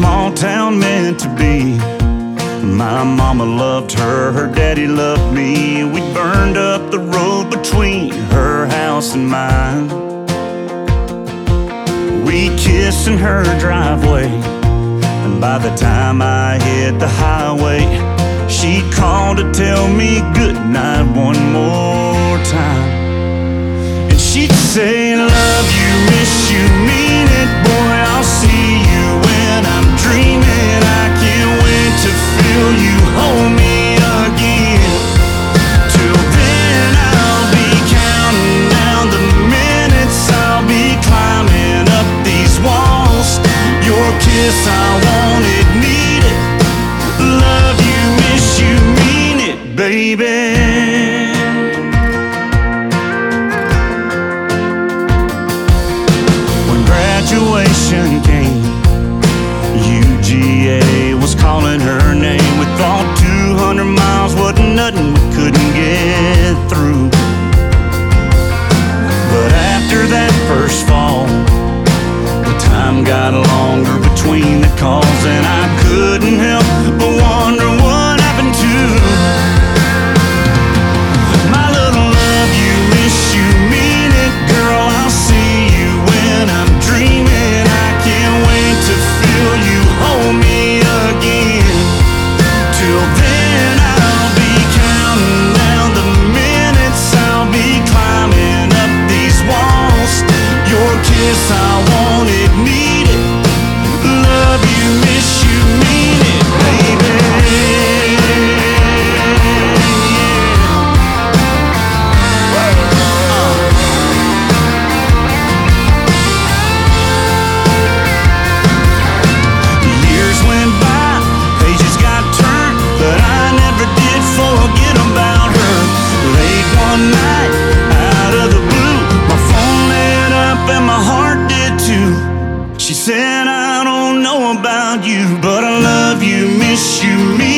small town meant to be. My mama loved her, her daddy loved me. We burned up the road between her house and mine. We kissed in her driveway, and by the time I hit the highway, she called to tell me goodnight one more time. And she'd say, love you, miss you, mean it, boy, I'll see you when I'm dreaming. I can't wait to feel you hold me again. Till then I'll be counting down the minutes, I'll be climbing up these walls. Your kiss, I want it, need it. Love you, miss you, mean it, baby. Graduation came, UGA was calling her name. We thought 200 miles wasn't nothing, we couldn't get through. But after that first fall, the time got longer between the calls, and I couldn't help but wonder what happened to my little love you, miss you, mean it, girl, I'll see you when I'm dreaming. I can't wait to feel you hold me again. Till then I'll be counting down the minutes, I'll be climbing up these walls. Your kiss, I want it, need it. Love you, miss you, mean it, baby. Years went by, pages got turned, but I never did forget about her. Late one night, out of the blue, my phone lit up and my heart did too. She said, I don't know about you, but I love you, miss you, me.